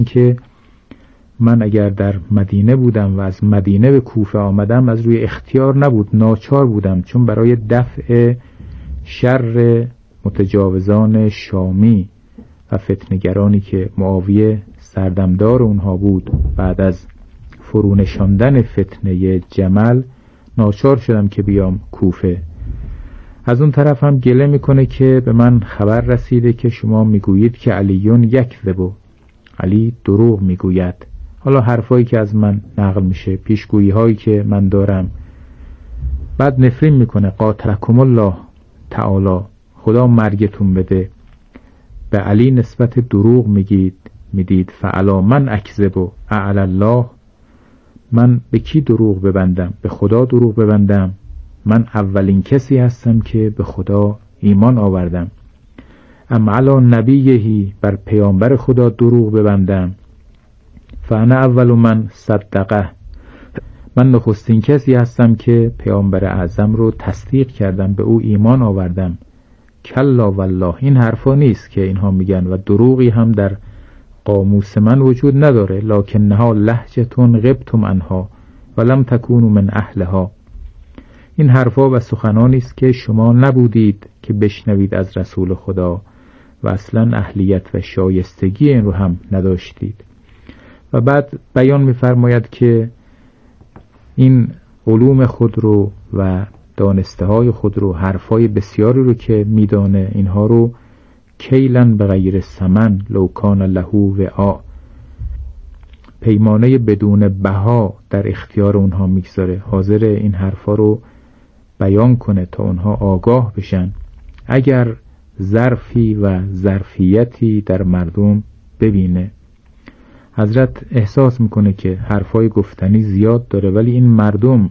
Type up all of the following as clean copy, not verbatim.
که من اگر در مدینه بودم و از مدینه به کوفه آمدم از روی اختیار نبود، ناچار بودم، چون برای دفع شر متجاوزان شامی و فتنه‌گرانی که معاویه سردمدار اونها بود بعد از فرونشاندن فتنه جمل، ناچار شدم که بیام کوفه. از اون طرف هم گله میکنه که به من خبر رسیده که شما میگویید که علیون یکذب، علی دروغ میگوید. حالا حرفایی که از من نقل میشه، پیشگویی هایی که من دارم. بعد نفرین میکنه، قاتلکم الله تعالی، خدا مرگتون بده، به علی نسبت دروغ میدید. فعلا من اکذب اعلی الله، من به کی دروغ ببندم؟ به خدا دروغ ببندم. من اولین کسی هستم که به خدا ایمان آوردم. ام علی نبیهی، بر پیامبر خدا دروغ ببندم. فانا اول من صدقه، من نخستین کسی هستم که پیامبر اعظم رو تصدیق کردم، به او ایمان آوردم. کلا والله، این حرفا نیست که اینها میگن و دروغی هم در قاموس من وجود نداره. لکنها لهجتون غبتم عنها ولم تکونوا من اهلها، این حرفا و سخنانی است که شما نبودید که بشنوید از رسول خدا و اصلا اهلیت و شایستگی این رو هم نداشتید. و بعد بیان می‌فرماید که این علوم خود رو و دانسته های خود رو، حرفای بسیاری رو که میدانه، اینها رو کیلن به غیر ثمن لو کان له وعاء، پیمانه بدون بها در اختیار اونها میگذاره، حاضر این حرفا رو بیان کنه تا اونها آگاه بشن. اگر ظرفی و ظرفیتی در مردم ببینه، حضرت احساس میکنه که حرفای گفتنی زیاد داره ولی این مردم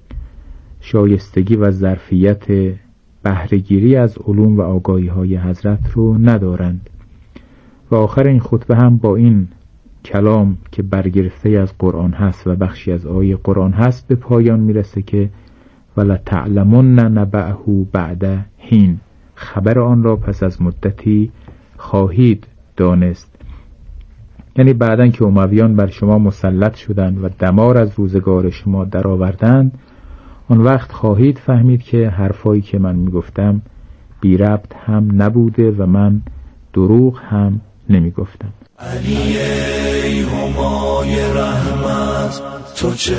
شایستگی و ظرفیت بهره‌گیری از علوم و آگاهی های حضرت رو ندارند. و آخر این خطبه هم با این کلام که برگرفته از قرآن هست و بخشی از آیه قرآن هست به پایان میرسه که ولتعلمن نبأه بعد حین، خبر آن را پس از مدتی خواهید دانست. یعنی بعدن که امویان بر شما مسلط شدند و دمار از روزگار شما درآوردند، آن وقت خواهید فهمید که حرفایی که من میگفتم بی ربط هم نبوده و من دروغ هم نمیگفتم. علی ای همای رحمت، تو چه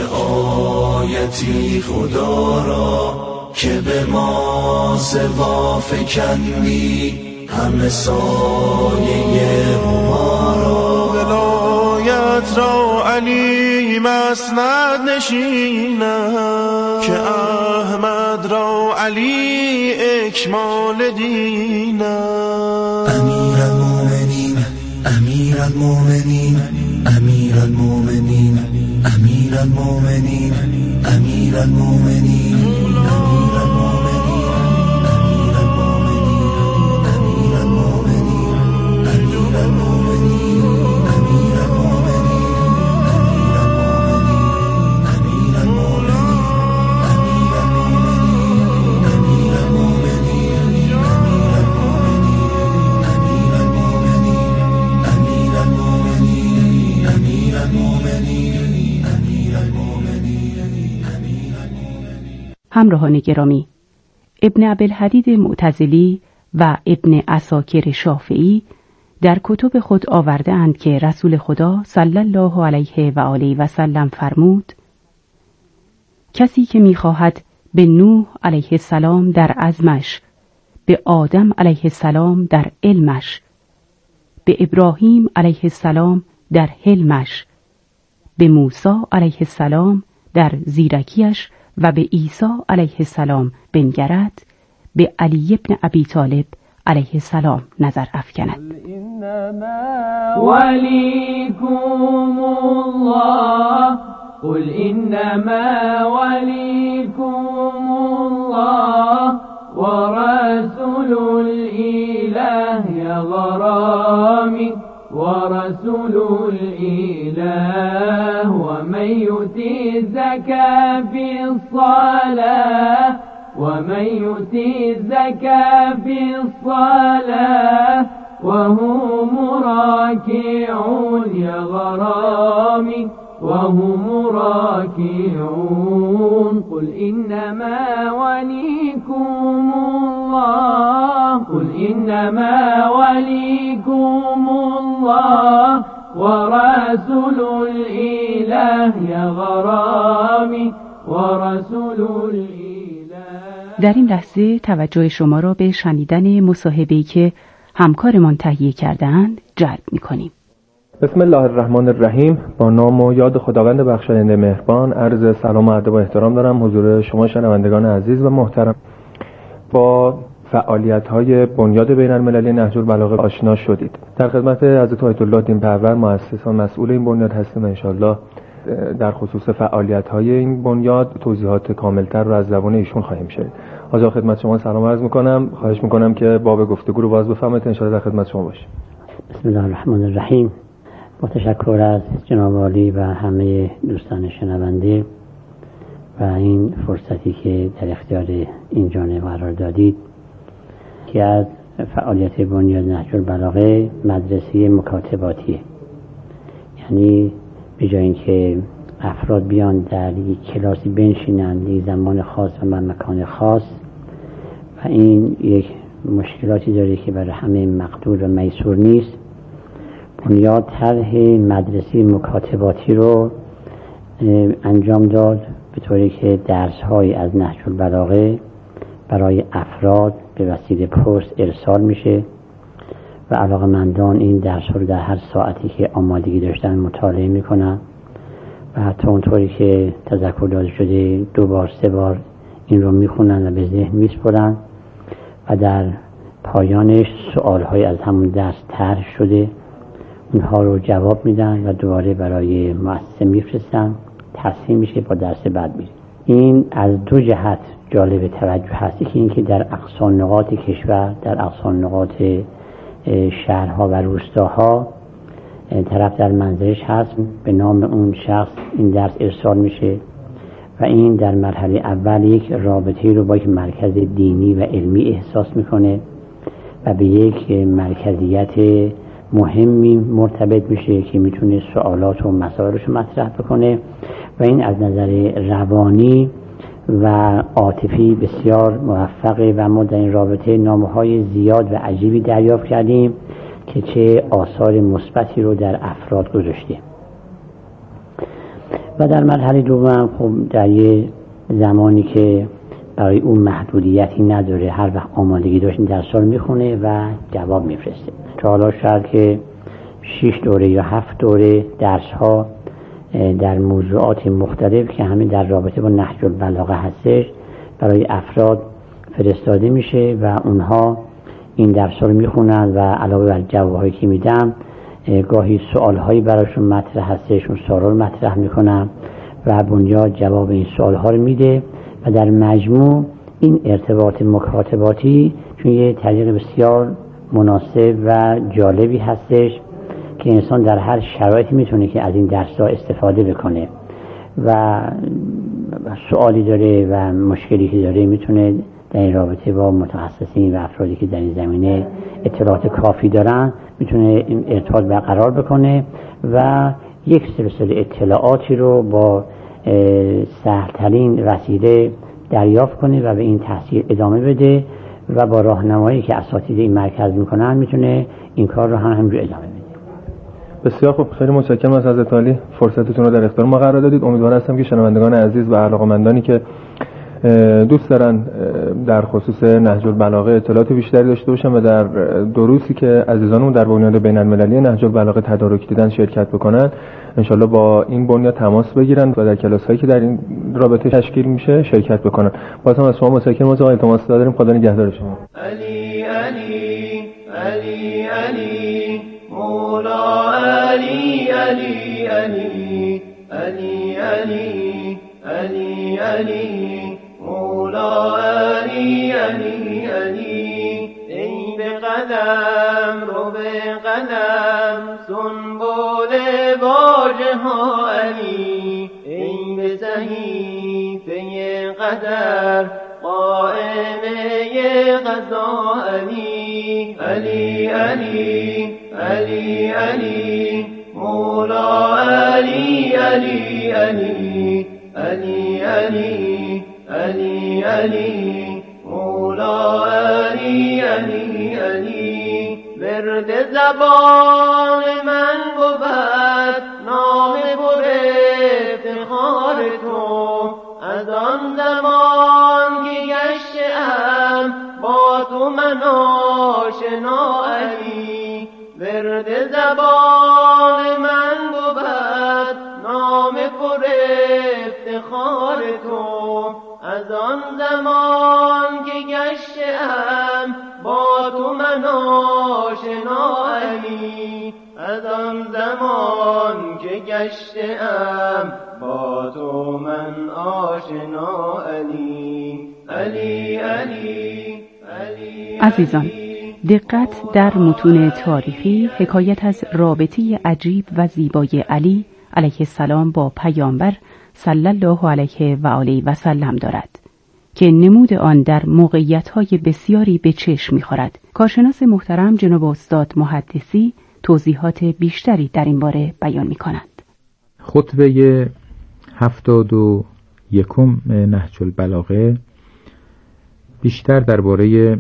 آیتی خدا را که به ما سوا فکندی همه سایه هما را. ولایت را علی مسند نشینم که احمد را علی اکمال دینم. امیر المومنین امیر المومنین امیر المومنین امیر المومنین امیر المومنین امیر المومنین امیر المومنین امیر المومنین امیر المومنین امیر المومنین امیر المومنین امیر المومنین امیر المومنین همراهان گرامی، ابن ابی‌الحدید معتزلی و ابن عساکر شافعی در کتب خود آورده اند که رسول خدا صلی الله علیه و آله و سلم فرمود: کسی که می‌خواهد به نوح علیه السلام در عزمش، به آدم علیه السلام در علمش، به ابراهیم علیه السلام در حلمش، به موسی علیه السلام در زیرکیش و به عیسی علیه السلام بنگرد، به علی ابن ابی طالب علیه السلام نظر افکند. ولیکم الله، قل انما ولیکم الله و رسول الاله غرامی ورسول الإله ومن يؤتي الزكاة في الصلاة ومن يؤتي الزكاة في الصلاة وهم راكعون يا غرامي وهم راكعون قل إنما وليكم الله قل إنما وليكم الله ورسول الإله يا غرامي ورسول الإله. در این لحظه توجه شما را به شنیدن مصاحبه‌ای که همکارمان تهیه کرده‌اند جلب می‌کنیم. بسم الله الرحمن الرحیم. با نام و یاد خداوند بخشاینده مهربان عرض سلام و ادب و احترام دارم حضور شما شنوندگان عزیز و محترم. با فعالیت‌های بنیاد بین‌المللی نهج البلاغه آشنا شدید. در خدمت حضرت آیت الله دین‌پرور مؤسس و مسئول این بنیاد هستیم و انشالله در خصوص فعالیت‌های این بنیاد توضیحات کاملتر رو از زبان ایشون خواهیم شنید. آقا خدمت شما سلام عرض می‌کنم. خواهش می‌کنم که باب گفتگو رو باز بفرمایید. انشالله در خدمت شما باشیم. بسم الله الرحمن الرحیم. با تشکر از جناب عالی و همه دوستان شنونده و این فرصتی که در اختیار این جانب قرار دادید که از فعالیت بنیاد نهج البلاغه مدرسه مکاتباتیه، یعنی به جای اینکه افراد بیان در یک کلاسی بنشینند یک زمان خاص و مکان خاص و این یک مشکلاتی داره که برای همه مقدور و میسور نیست، بنیاد طرح مدرسه مکاتباتی رو انجام داد به طوری که درس‌های از نهج البلاغه برای افراد به وسیله پست ارسال میشه و علاقه‌مندان این درس‌ها رو در هر ساعتی که آمادگی داشتن مطالعه میکنن و حتی اونطوری که تذکر داده شده 2 بار 3 بار این رو میخونن و به ذهن میسپرن و در پایانش سوال‌های از همون درس طرح شده اونها رو جواب میدن و دوباره برای مؤسسه میفرستن، تصحیح میشه، با درس بعد میره. این از 2 جهت جالب توجه هست که اینکه در اقصا نقاط کشور، در اقصا نقاط شهرها و روستاها طرف در منزلش هست، به نام اون شخص این درس ارسال میشه و این در مرحله اول یک رابطه رو با یک مرکز دینی و علمی احساس میکنه و به یک مرکزیت مهمی مرتبط میشه که میتونه سوالات و مسائلش رو مطرح بکنه و این از نظر روانی و عاطفی بسیار موفقه و ما در این رابطه نامه‌های زیاد و عجیبی دریافت کردیم که چه آثار مثبتی رو در افراد گذاشته. و در مرحله دوم خب در یه زمانی که برای اون محدودیتی نداره، هر وقت آمادگی داشت درس رو میخونه و جواب میفرسته. تا حالا شاید که 6 دوره یا 7 دوره درس ها در موضوعات مختلف که همین در رابطه با نهج البلاغه هستش برای افراد فرستاده میشه و اونها این درس رو میخونن و علاوه بر جوابهایی که میدم گاهی سوالهایی براشون مطرح هستش، اون سوالا رو مطرح میکنم و بنیاد جواب این سوالها رو میده و در مجموع این ارتباط مکاتباتی چون یه طریق بسیار مناسب و جالبی هستش که انسان در هر شرایطی میتونه که از این درس‌ها استفاده بکنه و سوالی داره و مشکلی که داره میتونه در این رابطه با متخصصین و افرادی که در این زمینه اطلاعات کافی دارن میتونه این ارتباط برقرار بکنه و یک سلسله اطلاعاتی رو با سهل‌ترین وسیله دریافت کنه و به این تحصیل ادامه بده و با راهنمایی که اساتید این مرکز میکنن میتونه این کار رو همینجور ادامه بده. بسیار خوب، خیلی متشکرم از حضرت عالی، فرصتتون رو در اختیار ما قرار دادید. امیدوار هستم که شنوندگان عزیز و علاقه‌مندانی که دوست دارن در خصوص نهج البلاغه اطلاعات بیشتری داشته باشن و در دروسی که عزیزانمون در بنیاد بین‌المللی نهج البلاغه تدارک دیدن شرکت بکنن، انشالله با این بنیاد تماس بگیرن و در کلاس‌هایی که در این رابطه تشکیل میشه شرکت بکنن. بازم از شما متشکرم، از آقای تماس داریم. خدا نگهدار شما. علی علی علی علی مولا علی علی علی علی علی علی علی مولا علی علی علی ای به قدم رو به قدم سنبول واژه ها علی ای به صحیفه قدر قائمه قضا علی علی علی علی علی مولا علی علی علی علی علی علی علی مولا علی علی علی ورد زبان من بود نام پر افتخار تو از آن زمان که گشتم با تو من آشنا علی ورد زبان من بود نام پر افتخار تو از آن زمان که گشتم با تو من آشنا علی از آن زمان که گشتم با تو من آشنا علی علی علی علی. عزیزان، دقت در متون تاریخی حکایت از رابطه عجیب و زیبای علی علیه السلام با پیامبر صلی الله علیه و آله و سلم دارد که نمود آن در موقعیت‌های بسیاری به چشم می‌خورد. کارشناس محترم جناب استاد محدثی توضیحات بیشتری در این باره بیان می‌کنند. خطبه 71 نهج البلاغه بیشتر درباره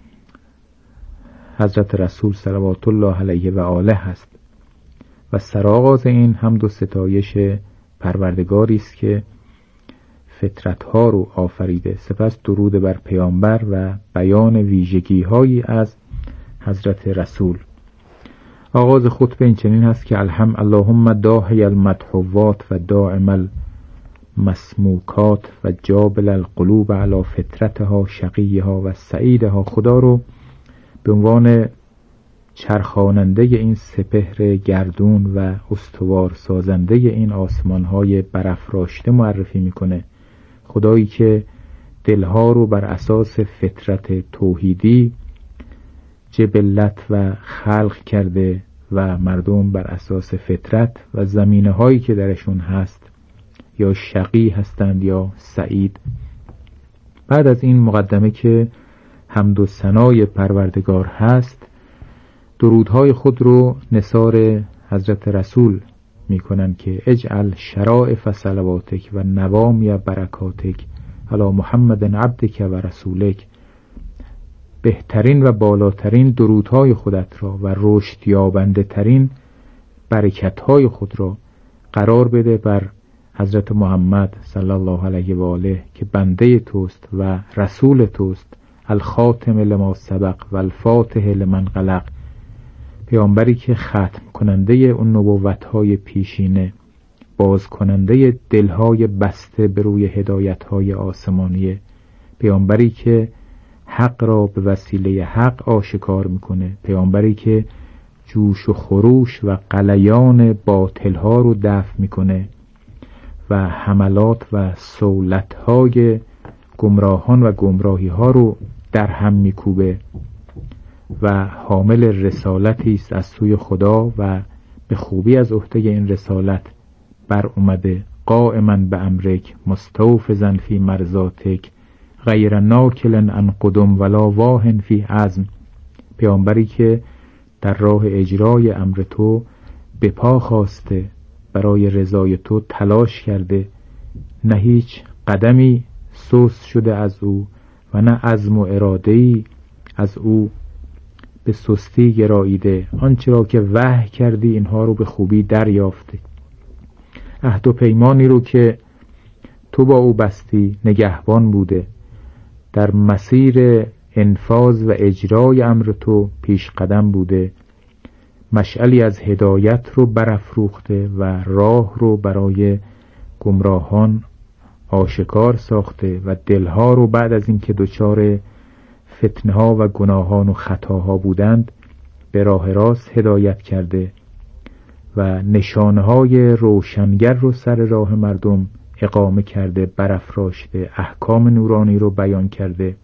حضرت رسول صلوات الله علیه و آله است و سرآغاز این حمد و ستایش پروردگاری است که فطرت‌ها رو آفریده، سپس درود بر پیامبر و بیان ویژگی‌هایی از حضرت رسول. آغاز خطبه این چنین هست که اللهم داهی المدحوات و دائم المسموکات و جابل القلوب علی فطرتها شقیها و سعیدها. خدا رو به عنوان چرخاننده این سپهر گردون و استوار سازنده این آسمان‌های برافراشته معرفی میکنه. خدایی که دلها رو بر اساس فطرت توحیدی جبلت و خلق کرده و مردم بر اساس فطرت و زمینه هایی که درشون هست یا شقی هستند یا سعید. بعد از این مقدمه که حمد و ثنای پروردگار هست، درودهای خود رو نثار حضرت رسول میکنن که اجعل شرائف صلواتک و نوامی برکاتک علی محمد عبدک و رسولک. بهترین و بالاترین درودهای خودت را و رشد یابنده ترین برکتهای خود را قرار بده بر حضرت محمد صلی الله علیه و آله که بنده توست و رسول توست، الخاتم لما سبق و الفاتح لمن غلق، پیامبری که ختم کننده اون نبوت‌های پیشینه، باز کننده دلهای بسته به روی هدایت‌های آسمانیه، پیامبری که حق را به وسیله حق آشکار میکنه، پیامبری که جوش و خروش و غلیان باطل‌ها رو دفع میکنه و حملات و سولت‌های گمراهان و گمراهی‌ها رو در هم میکوبه و حامل رسالتی است از سوی خدا و به خوبی از عهده این رسالت بر اومده. قائما به امرک مستوفزا فی مرضاتک غیر ناکل عن قدم ولا واهن فی عزم، پیامبری که در راه اجرای امر تو به پا خواسته، برای رضای تو تلاش کرده، نه هیچ قدمی سست شده از او و نه عزم و اراده‌ای از او به سستی گراییده. آنچه را که وحی کردی اینها رو به خوبی دریافته. عهد و پیمانی رو که تو با او بستی نگهبان بوده، در مسیر انفاذ و اجرای امر تو پیش قدم بوده، مشعلی از هدایت رو برافروخته و راه رو برای گمراهان آشکار ساخته و دلها رو بعد از اینکه دچار فتنه ها و گناهان و خطاها بودند به راه راست هدایت کرده و نشانه های روشنگر رو سر راه مردم اقامه کرده، برافراشته، احکام نورانی رو بیان کرده.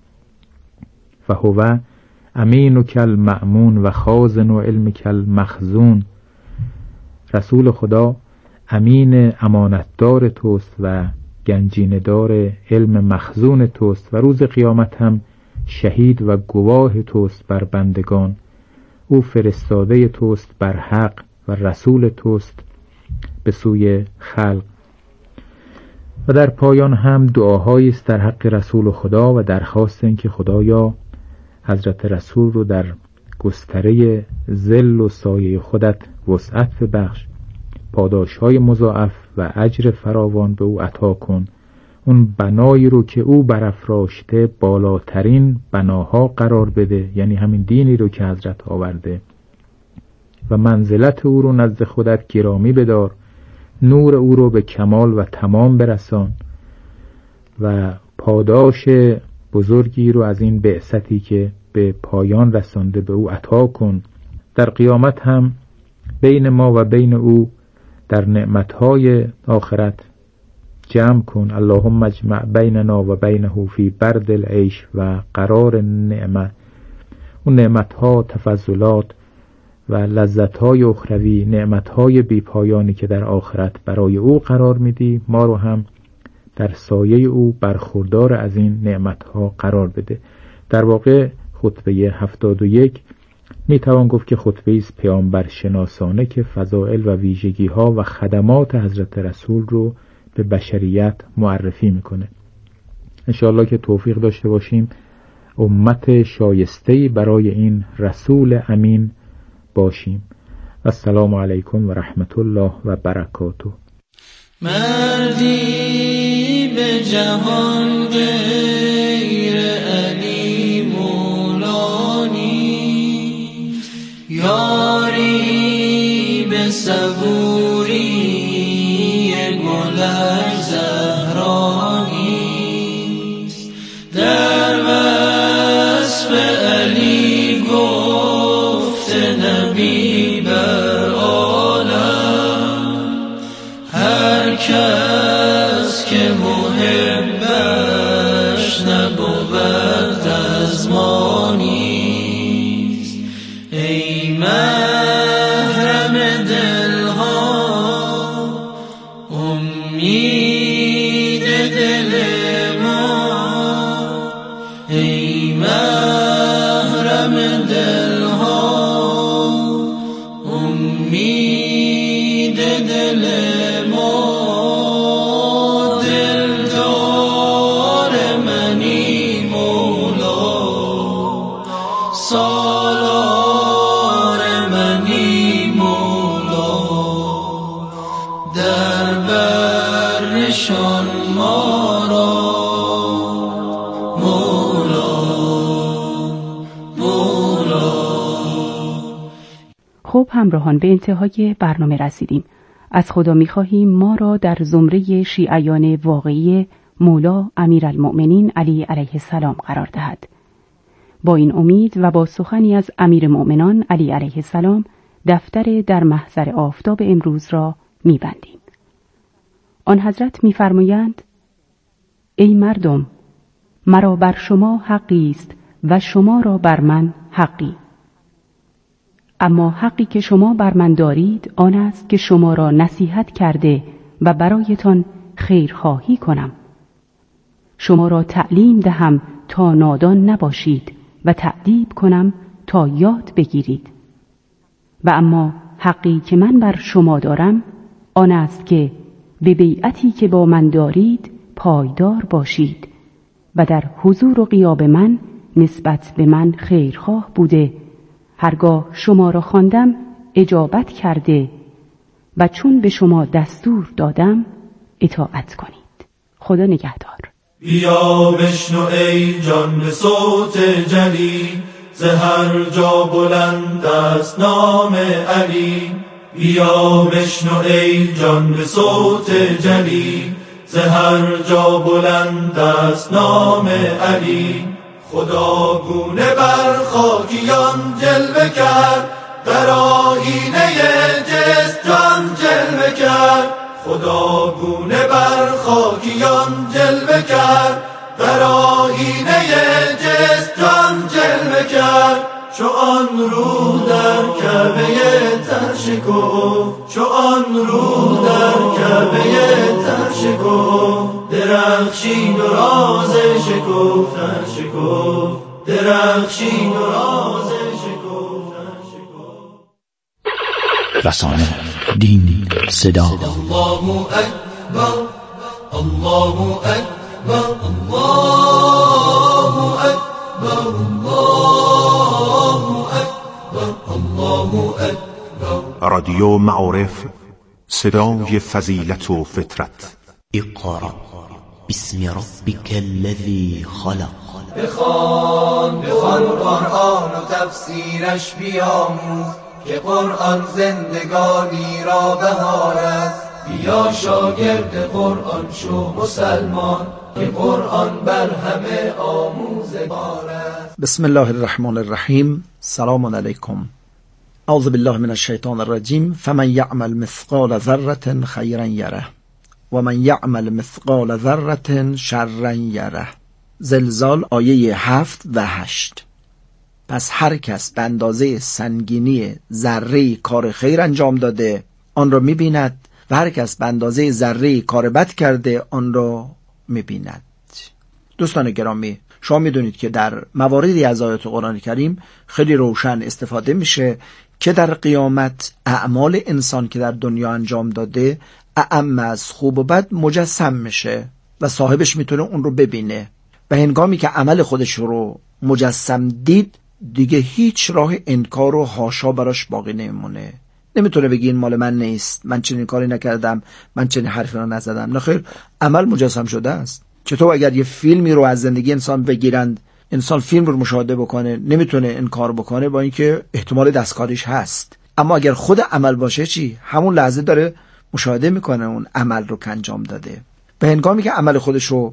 و هو امین کل مأمون و خازن و علم کل مخزون، رسول خدا امین امانتدار توست و گنجیندار علم مخزون توست و روز قیامت هم شهید و گواه توست بر بندگان. او فرستاده توست بر حق و رسول توست به سوی خلق. و در پایان هم دعاهایی است در حق رسول خدا و درخواست این که خدایا حضرت رسول رو در گستره ظل و سایه خودت وسعت ببخش، پاداش‌های مضاعف و اجر فراوان به او عطا کن. اون بنایی رو که او برافراشته بالاترین بناها قرار بده، یعنی همین دینی رو که حضرت آورده، و منزلت او رو نزد خودت گرامی بدار، نور او رو به کمال و تمام برسان و پاداش بزرگی رو از این بعثتی که به پایان رسانده به او عطا کن. در قیامت هم بین ما و بین او در نعمتهای آخرت جمع کن. اللهم اجمع بیننا و بینه فی برد العیش و قرار نعمت. اون نعمتها، تفضلات و لذتهای اخروی، نعمتهای بی پایانی که در آخرت برای او قرار میدی، ما رو هم در سایه او برخوردار از این نعمتها قرار بده. در واقع خطبه 71 میتوان گفت که خطبه است پیامبر شناسانه که فضائل و ویژگی ها و خدمات حضرت رسول رو به بشریت معرفی میکنه. انشاءالله که توفیق داشته باشیم امت شایسته‌ای برای این رسول امین باشیم. السلام علیکم و رحمت الله و برکاته. مردی به جهان غیر علی مولانی، یاری به صبوری گلر زهرانی، در وصف علی گفت نبی بر عالم، هر کس که محبش نبود از ما نیست. ای محرم دلها امید دل ما، ای محرم دلها امید دل ما، دلدار منی مولا، سالار منی مولا، در برشان ما را مولا مولا. خب همراهان، به انتهای برنامه رسیدیم. از خدا می‌خواهیم ما را در زمره شیعیان واقعی مولا امیرالمؤمنین علی علیه السلام قرار دهد. با این امید و با سخنی از امیرالمؤمنان علی علیه السلام دفتر در محضر آفتاب امروز را می‌بندیم. آن حضرت می‌فرمایند: ای مردم، مرا بر شما حقی است و شما را بر من حقی. اما حقی که شما بر من دارید آن است که شما را نصیحت کرده و برایتان خیرخواهی کنم. شما را تعلیم دهم تا نادان نباشید و تأدیب کنم تا یاد بگیرید. و اما حقی که من بر شما دارم آن است که به بیعتی که با من دارید پایدار باشید و در حضور و غیاب من نسبت به من خیرخواه بوده، هرگاه شما را خواندم اجابت کرده و چون به شما دستور دادم اطاعت کنید. خدا نگهدار. بیا بشنو ای جان به صوت جلی، ز هر جا بلند است نام علی. بیا بشنو ای جان به صوت جلی، ز هر جا بلند است نام علی. خدا گونه بر خاکیان جلوه کرد، در آیینه جسم جان جلوه کرد. خدا گونه بر خاکیان جلوه کرد، در آیینه جسم جان جلوه کرد. چو آن رو در کعبه تر شکفت، چو آن رو در کعبه تر شکفت، درخشید و راز شکفتن شکفت، درخشید و راز رسانه، دین، صدا. الله اکبر، الله اکبر، الله اکبر، الله اکبر، الله اکبر. رادیو معارف، صدای فضیلت و فطرت. اقرأ باسم ربک الذی خلق. بخوان قرآن و تفسیرش بیاموز که قرآن زندگانی را بهار است. بیا شاگرد قرآن شو مسلمان که قرآن بر همه آموزگار است. بسم الله الرحمن الرحیم. سلام علیکم. اعوذ بالله من الشیطان الرجیم. فمن یعمل مثقال ذره خیرا یره و من یعمل مثقال ذره شرا یره. زلزال آیه 7 و 8. پس هر کس به اندازه سنگینی ذره کار خیر انجام داده آن را می‌بیند و هر کس به اندازه ذره کار بد کرده آن را می‌بیند. دوستان گرامی، شما می‌دونید که در مواردی از آیات قرآن کریم خیلی روشن استفاده میشه که در قیامت اعمال انسان که در دنیا انجام داده اعم از خوب و بد مجسم میشه و صاحبش میتونه اون رو ببینه و هنگامی که عمل خودش رو مجسم دید دیگه هیچ راه انکار و حاشا براش باقی نمیمونه. نمیتونه بگی این مال من نیست، من چنین کاری نکردم، من چنین حرفی رو نزدم. نه خیر، عمل مجسم شده است. چطور اگر یه فیلمی رو از زندگی انسان بگیرند، انسان فیلم رو مشاهده بکنه نمیتونه انکار بکنه با اینکه احتمال دستکاریش هست، اما اگر خود عمل باشه چی؟ همون لحظه داره مشاهده میکنه اون عمل رو که انجام داده. به هنگامی که عمل خودش رو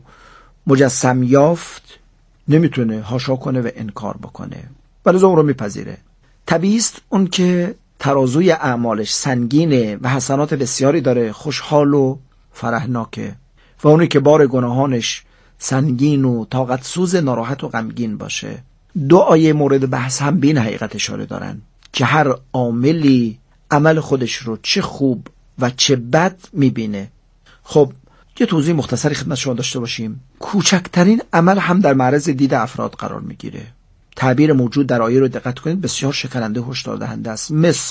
مجسم یافت نمیتونه حاشا کنه و انکار بکنه، ولی اون رو میپذیره. طبیعی است اون که ترازوی اعمالش سنگینه و حسنات بسیاری داره، خوشحال و فرحناکه، و اونی که بار گناهانش سنگین و طاقت سوز، ناراحت و غمگین باشه. دو آیه مورد بحث هم به این حقیقت اشاره دارن که هر عاملی عمل خودش رو چه خوب و چه بد میبینه. خب یه توضیح مختصری خدمت شما داشته باشیم. کوچکترین عمل هم در معرض دید افراد قرار میگیره. تعبیر موجود در آیه رو دقت کنید، بسیار شکننده، هشدار دهنده است.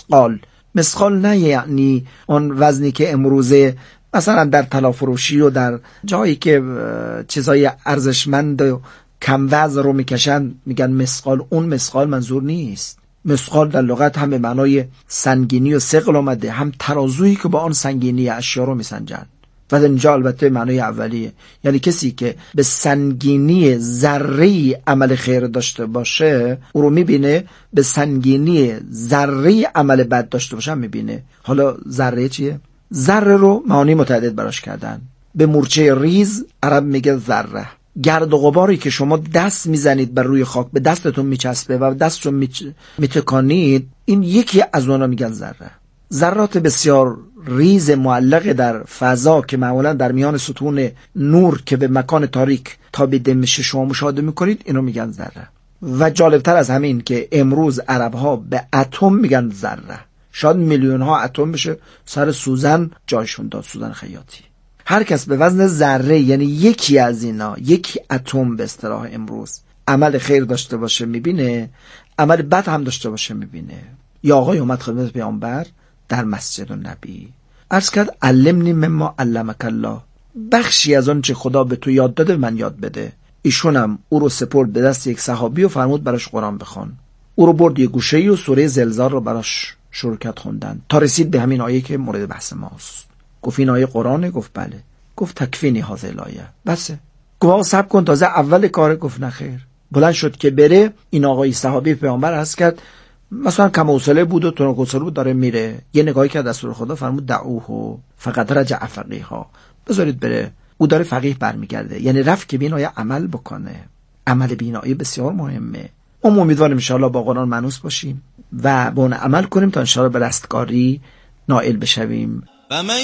مثقال نه یعنی اون وزنی که امروزه مثلا در طلافروشی و در جایی که چیزای ارزشمند و کم وزن رو میکشن میگن مثقال. اون مثقال منظور نیست. مثقال در لغت هم به معنای سنگینی و ثقل آمده، هم ترازویی که با آن سنگینی اشیا رو میسنجن. و در اینجا البته معنای اولیه، یعنی کسی که به سنگینی ذره عمل خیر داشته باشه او رو میبینه، به سنگینی ذره عمل بد داشته باشه میبینه. حالا ذره چیه؟ ذره رو معانی متعدد براش کردن. به مورچه ریز عرب میگه ذره. گرد و غباری که شما دست میزنید بر روی خاک به دستتون میچسبه و دستتون میتکانید، این یکی از اونها میگن ذره. ذرات بسیار ریز معلق در فضا که معمولا در میان ستون نور که به مکان تاریک تابیده میشه شما مشاهده میکنید، اینو میگن ذره. و جالبتر از همین که امروز عرب ها به اتم میگن ذره. شاید میلیون ها اتم بشه سر سوزن جایشون داد، سوزن خیاطی. هر کس به وزن ذره، یعنی یکی از اینا، یکی اتم به اصطلاح امروز، عمل خیر داشته باشه میبینه، عمل بد هم داشته باشه میبینه. یا آقای اومد خدمت پیامبر در مسجد النبی عرض کرد علمنی مما علمک الله، بخشی از آن چه خدا به تو یاد داده من یاد بده. ایشونم او رو سپرد به دست یک صحابی و فرمود براش قرآن بخوان. او رو برد یه گوشه‌ای و سوره زلزال رو براش شروع کرد خوندن تا رسید به همین آیه که مورد بحث ماست. گفت این آیه قرآنه؟ گفت بله. گفت تکفینی هذه الآیه، بسه. گفت صبر کن تازه اول کاره. گفت نه خیر. بلند شد که بره. این آقای صحابی پیامبر عرض کرد مثلا کم حوصله بود و تنک بود، داره میره. یه نگاهی کرد رسول خدا، فرمود دعوه فقط رجع فقیها، بذارید بره، او داره فقیه برمیگرده. یعنی رفت که بینایی عمل بکنه. عمل بینایی بسیار مهمه. امیدواریم ان شاء الله با قرآن مانوس باشیم و با اون عمل کنیم تا ان شاء الله به رستگاری نائل بشویم. فمن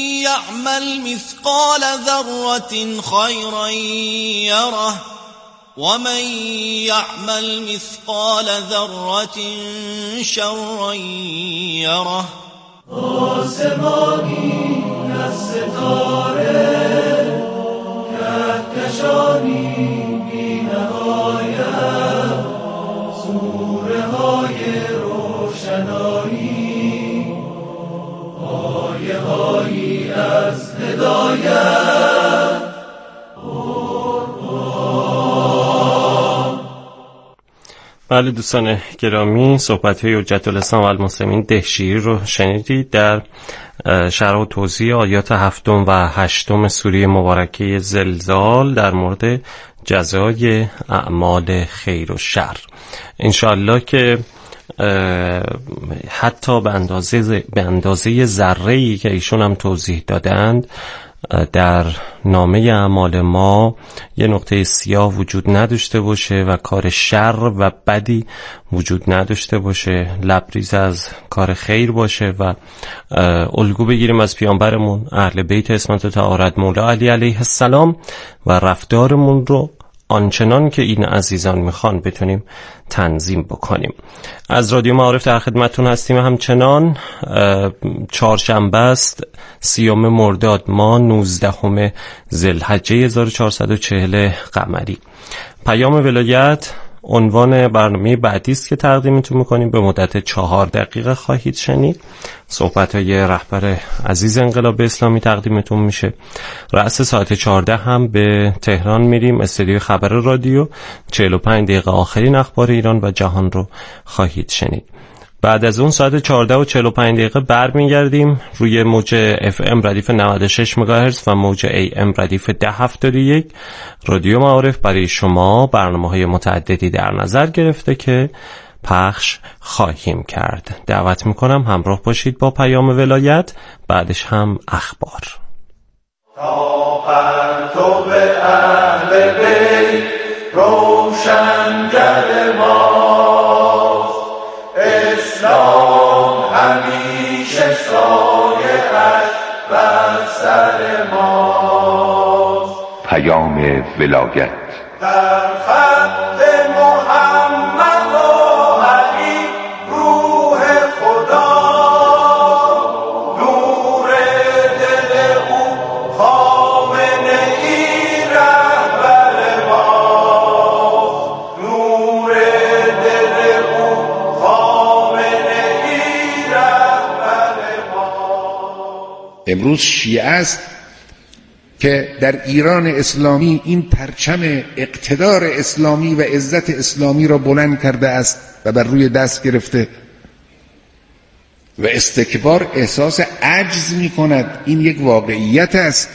یعمل مثقال ذره خیرا یره ومن یعمل مثقال ذره شرا یره. آسمانی از ستاره کهکشانی بی نهایت از هدایت. بله دوستان گرامی، صحبت‌های حجت الاسلام و المسلمین دهشیری رو شنیدید در شرح و توضیح آیات 7 و 8 سوره مبارکه زلزال در مورد جزای اعمال خیر و شر. انشاءالله که حتی به اندازه ذره‌ای که ایشون هم توضیح دادند در نامه اعمال ما یه نقطه سیاه وجود نداشته باشه و کار شر و بدی وجود نداشته باشه، لبریز از کار خیر باشه و الگو بگیریم از پیامبرمون اهل بیت اسمت و طهارت مولا علی علیه السلام و رفتارمون رو آنچنان که این عزیزان میخوان بتونیم تنظیم بکنیم. از رادیو معارف در خدمتتون هستیم. همچنان چهارشنبه است 30 مرداد ماه 19 ذوالحجه 1440 قمری. پیام ولایت عنوان برنامه بعدی است که تقدیمتون میکنیم. به مدت 4 دقیقه خواهید شنید. صحبت‌های رهبر عزیز انقلاب اسلامی تقدیمتون میشه. رأس ساعت 14 هم به تهران میریم. استودیو خبر رادیو 45 دقیقه آخرین اخبار ایران و جهان رو خواهید شنید. بعد از اون ساعت 14 و 45 دقیقه برمیگردیم روی موج FM ردیف 96 مگاهرتز و موج AM ردیف 1071. رادیو معارف برای شما برنامه‌های متعددی در نظر گرفته که پخش خواهیم کرد. دعوت میکنم همراه باشید با پیام ولایت، بعدش هم اخبار. تا پرتو اهل بیت روشنگر ماست، اسلام همیشه سایه‌اش بر سر ماست. پیام ولایت در خط محمد و علی روح خدا، نور دل او خامنه ای رهبر ماست، نور دل او خامنه ای رهبر ماست. امروز شیعه است که در ایران اسلامی این پرچم اقتدار اسلامی و عزت اسلامی را بلند کرده است و بر روی دست گرفته و استکبار احساس عجز می کند. این یک واقعیت است،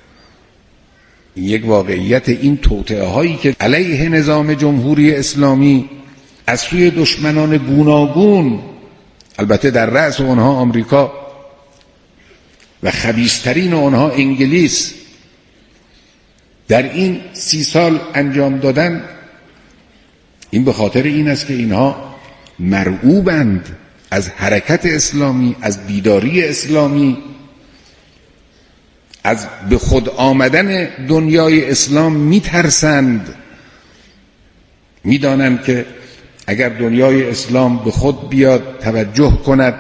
یک واقعیت. این توطئه هایی که علیه نظام جمهوری اسلامی از سوی دشمنان گوناگون، البته در رأس آنها آمریکا و خبیث‌ترین آنها انگلیس، در این 30 سال انجام دادن، این به خاطر این است که اینها مرعوبند از حرکت اسلامی، از بیداری اسلامی، از به خود آمدن دنیای اسلام میترسند. میدانند که اگر دنیای اسلام به خود بیاد، توجه کند،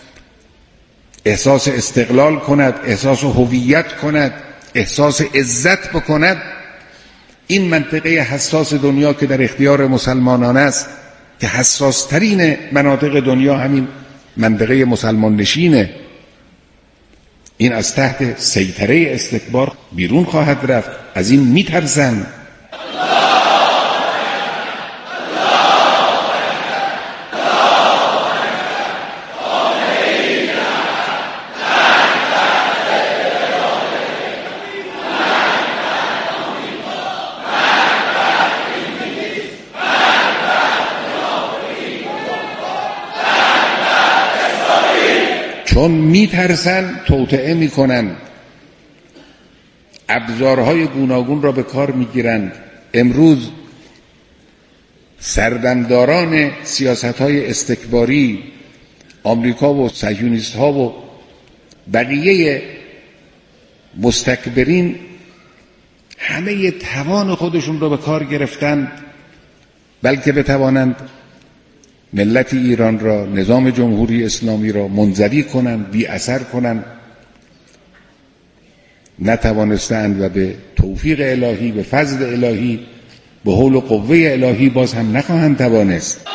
احساس استقلال کند، احساس هویت کند، احساس عزت بکند، این منطقه حساس دنیا که در اختیار مسلمانان است، که حساس ترین مناطق دنیا همین منطقه مسلمان نشینه، این از تحت سیطره استکبار بیرون خواهد رفت. از این میترسن. چون میترسن توطئه میکنن، ابزارهای گوناگون را به کار میگیرند. امروز سردمداران سیاستهای استکباری، آمریکا و صهیونیست ها و بقیه مستکبرین، همه توان خودشون را به کار گرفتند بلکه بتوانند ملت ایران را، نظام جمهوری اسلامی را منزوی کنند، بی اثر کنند. نتوانستند و به توفیق الهی، به فضل الهی، به حول و قوه الهی باز هم نخواهند توانست.